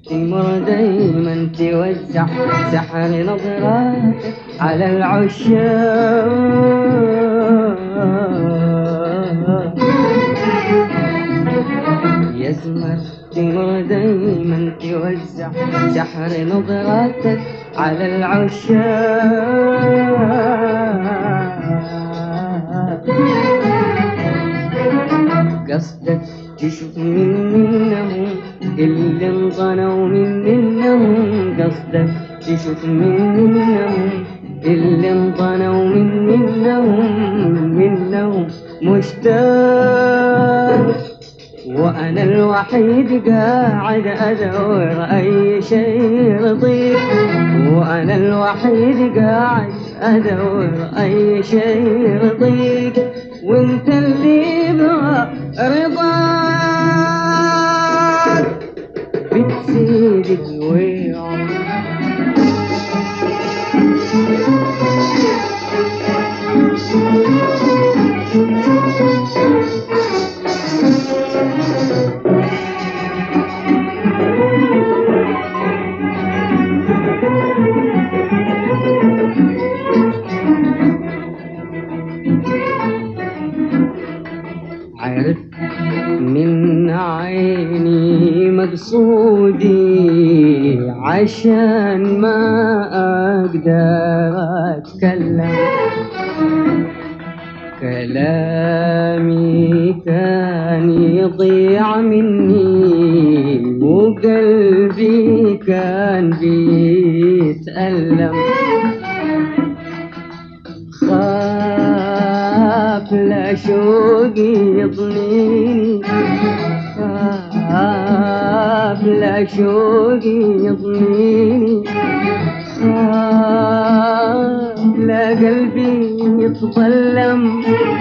تمر دايما توزع سحر نظراتك على العشاق. يا زمر تمر دايما توزع سحر نظراتك على العشاق. قصدك تشوف منهم اللي انظنوا منهم، قصدك تشوف منهم اللي انظنوا منهم مشتاق. وأنا الوحيد قاعد أدور أي شيء يرضيك، وأنا الوحيد قاعد أدور أي شيء يرضيك، وانت اللي يبغى رضاك بتزيد قوي. عرفت من عيني مقصودي عشان ما أقدر أتكلم، كلامي كان يضيع مني وقلبي كان بيتألم. خاف لا شوقي يضنيني، خاف لا شوقي يضنيني، خاف لا قلبي يتظلم،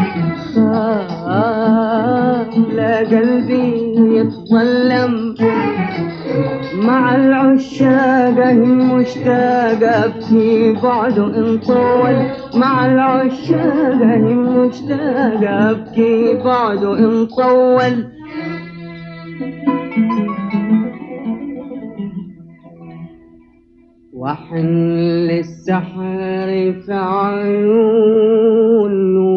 خاف لا قلبي يتظلم. مع العشاق مشتاقة ابكي بعده ان طول، مع العشاق مشتاقة ابكي بعده ان طول. واحن للسحر في عيونه،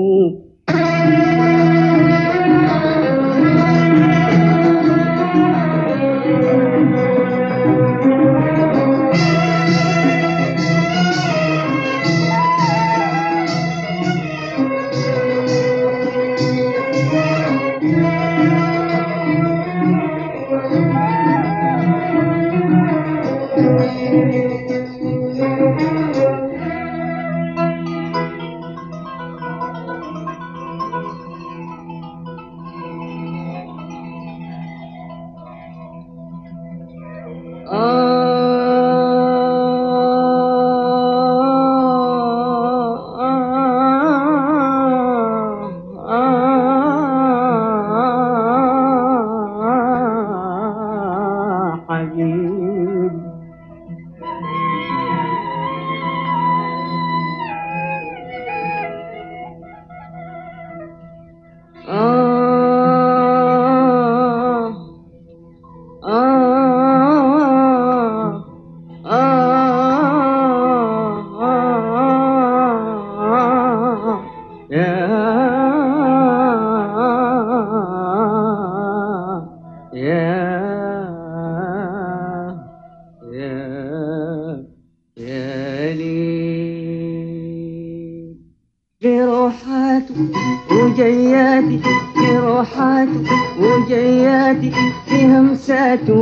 وجياتي في روحاته وجياتي في همساته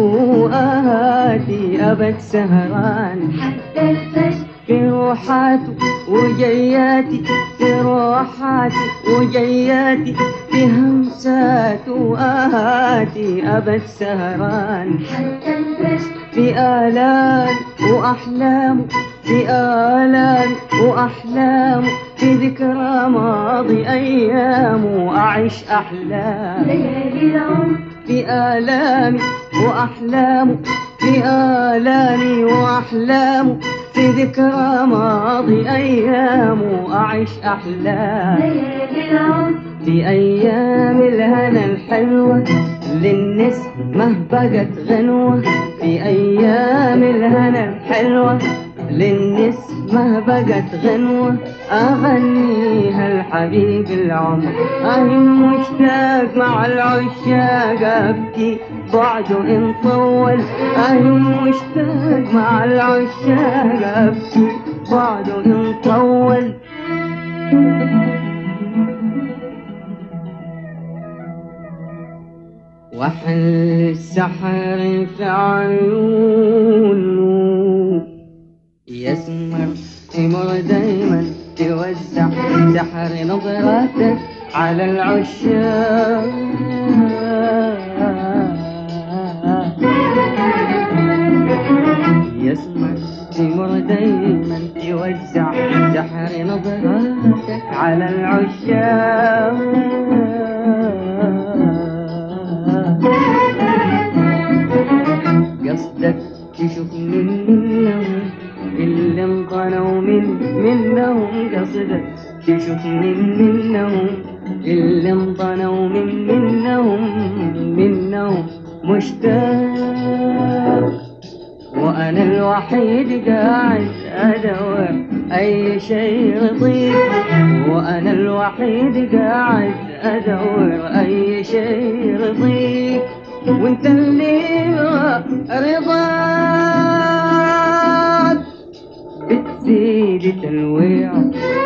وآهاتي أبد سهران حتى الفجر في روحاته وجياتي في روحاته وجياتي في همساته وآهاتي أبد سهران حتى الفجر في آلام وأحلام في آلام وأحلام في ذكرى ماضي أيام وأعيش أحلام ليالي العمر في آلامي وأحلام في آلامي وأحلام في ذكرى ماضي أيام وأعيش أحلام ليالي العمر في أيام الهنا الحلوة للنسمة بقت غنوة في في أيام الهنا الحلوة للنسمة بقت غنوة أغنيها الحبيب العمر. أنا مشتاق مع العشاق أبكي بعده إن طول. أنا مشتاق مع العشاق أبكي بعده إن طول. وحل السحر في عيونه يسمر يمر دايما توزع سحر نظراتك على العشاق. يسمر يمر دايما توزع سحر نظراتك على العشاق. قصدك تشوف منهم اللي انطنوا منهم. قصدك تشوف منهم اللي انطنوا منهم مشتاق. وانا الوحيد قاعد ادور اي شيء يرضيك. وانا الوحيد قاعد ادور اي شيء يرضيك. وانت اللي رضاك بتزيد تنويع